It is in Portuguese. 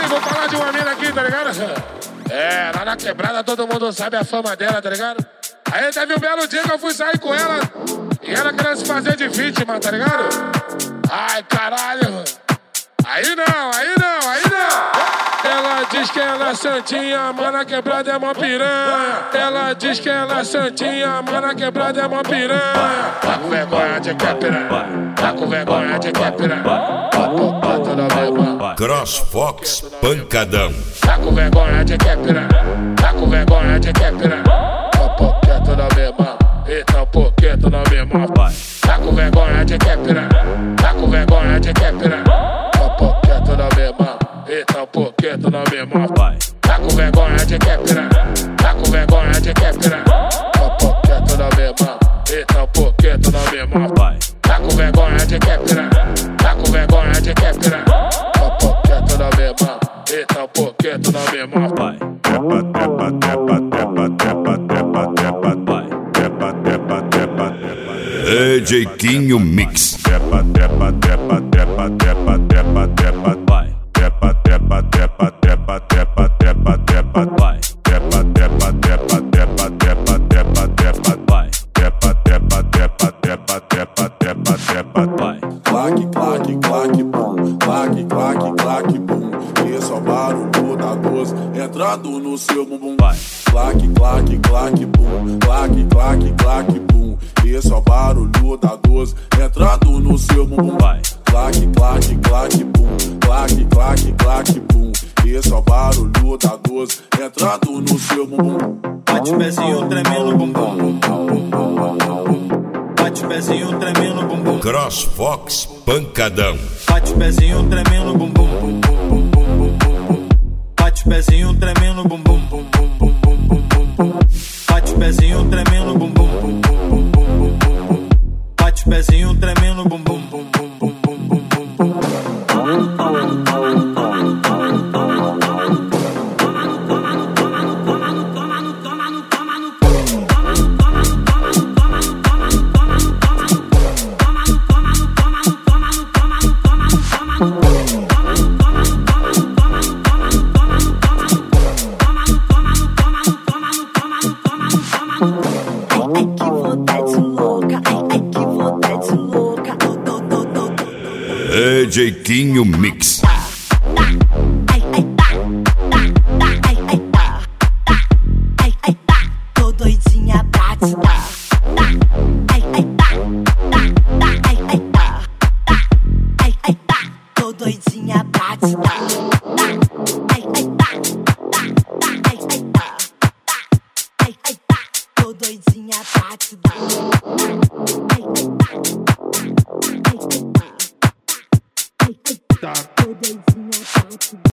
vou falar de uma mina aqui, tá ligado? É, lá na quebrada todo mundo sabe a fama dela, tá ligado? Aí teve um belo dia que eu fui sair com ela e ela queria se fazer de vítima, tá ligado? Ai, caralho. Aí não. Ela diz que ela é santinha, mas na quebrada é mó piranha. Ela diz que ela é santinha, mas na quebrada é mó piranha. Tá com vergonha de que é piranha. Tá com vergonha de que é piranha. CrossFox Pancadão. Tá com vergonha de que é piranha. Tá com vergonha de que é piranha. Poqueto na mesma. Então poqueto na mesma. Tá com vergonha de que é piranha. Tá com vergonha de que é piranha. Poqueto na mesma. Então poqueto na mesma. Tá com vergonha de que é piranha. Tá com vergonha de que é piranha. Poqueto na mesma. Então poqueto na mesma. Tá com vergonha de que é piranha. Tá com vergonha de que é piranha. Poqueto na mesma. Então poqueto na mesma. DJ Quinho Mix. Claque, claque, claque, bum. Claque, claque, claque, bum. Esse é o barulho da 12 entrando no seu bumbum. Claque, claque, claque, bum. Claque, claque, claque, bum. Esse é o barulho da 12 entrando no seu bumbum. Claque, claque, claque, bum. Claque, claque, claque, bum. Esse é o barulho da 12 entrando no seu bumbum. Bate o pezinho tremendo, bumbum. Bate o pezinho tremendo, bumbum. CrossFox Pancadão. Bate o pezinho tremendo, bumbum. Bate o pezinho tremendo, bumbum. Bate o pezinho tremendo, bumbum. Bate o pezinho tremendo, bumbum. DJ Quinho Mix. Tô doidinha pra te dar. Tô doidinha pra te dar. Tô doidinha pra te dar. Tô doidinha pra te dar.